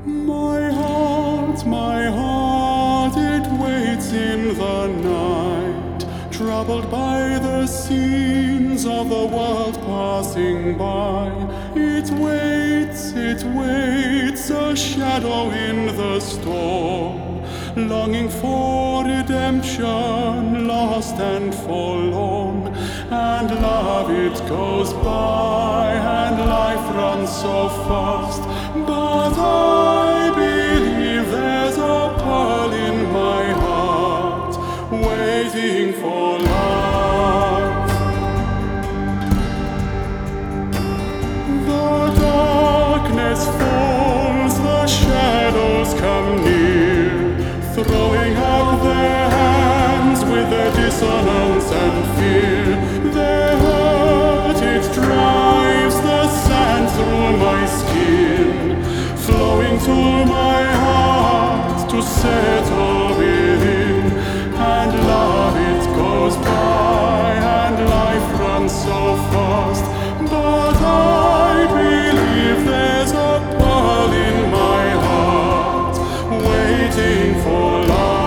My heart, it waits in the night, troubled by the scenes of the world passing by. It waits, a shadow in the storm, longing for redemption, lost and forlorn. And love, it goes by, and life runs so fast, but I believe there's a pearl in my heart, waiting for love. The darkness falls, the shadows come near, throwing up their hands with their dissonance and fear. Their hurt, it drives the sand through my skin, flowing to my heart to settle within. And love, it goes by, and life runs so fast, but I believe there's a pearl in my heart, waiting for love.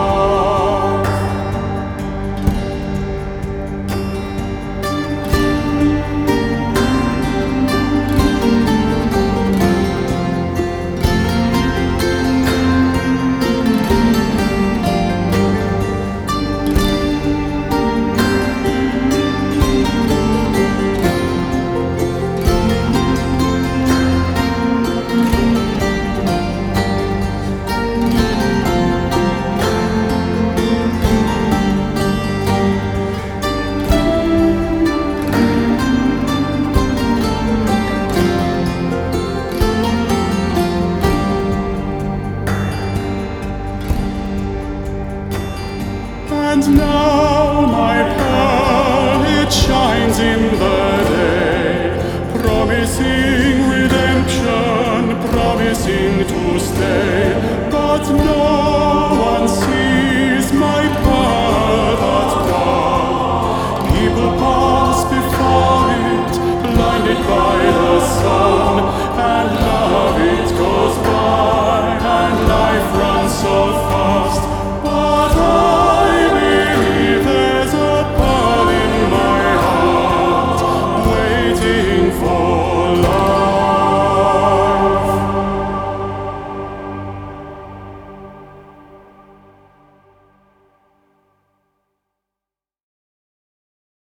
And now my pearl, it shines in the day, promising redemption, promising to stay. But no